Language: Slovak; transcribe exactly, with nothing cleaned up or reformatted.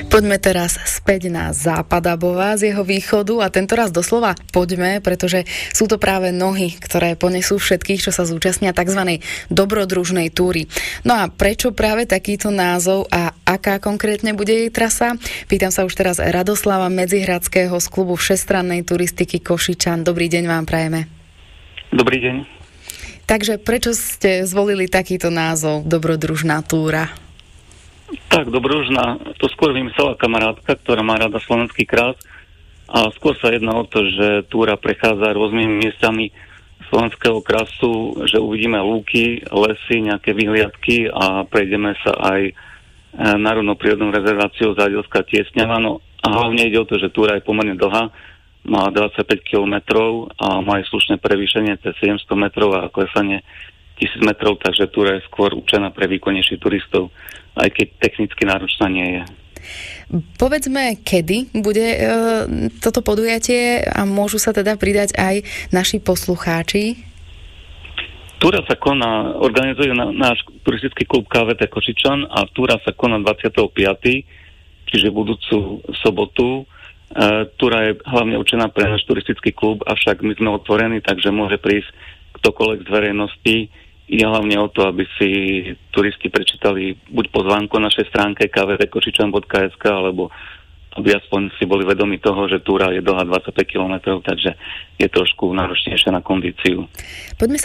Poďme teraz späť na Západabová z jeho východu a tentoraz doslova poďme, pretože sú to práve nohy, ktoré ponesú všetkých, čo sa zúčastnia tzv. Dobrodružnej túry. No a prečo práve takýto názov a aká konkrétne bude jej trasa? Pýtam sa už teraz Radoslava Medzihradského z klubu všestrannej turistiky Košičan. Dobrý deň vám prajeme. Dobrý deň. Takže prečo ste zvolili takýto názov Dobrodružná túra? Tak, dobrodružná, to skôr vymyslela kamarátka, ktorá má rada slovenský krás a skôr sa jedná o to, že túra prechádza rôznymi miestami slovenského krasu, že uvidíme lúky, lesy, nejaké vyhliadky a prejdeme sa aj národnou prírodnou rezerváciou Zádielská Tiesňava. No a hlavne ide o to, že túra je pomerne dlhá, má dvadsaťpäť kilometrov a má aj slušné prevýšenie cez sedemsto metrov a klesanie tisíc metrov, takže túra je skôr určená pre výkonnejších turistov, aj keď technicky náročná nie je. Povedzme, kedy bude e, toto podujatie a môžu sa teda pridať aj naši poslucháči? Túra sa koná, organizuje na, náš turistický klub ká vé té Košičan a túra sa koná dvadsiateho piateho čiže budúcu sobotu. E, túra je hlavne určená pre náš turistický klub, avšak my sme otvorení, takže môže prísť ktokoľvek z verejnosti. Ide hlavne o to, aby si turisti prečítali buď pozvánku na našej stránke ká vé té košičan bodka es ká, alebo aby aspoň si boli vedomi toho, že túra je dlhá dvadsaťpäť kilometrov, takže je trošku náročnejšia na kondíciu. Poďme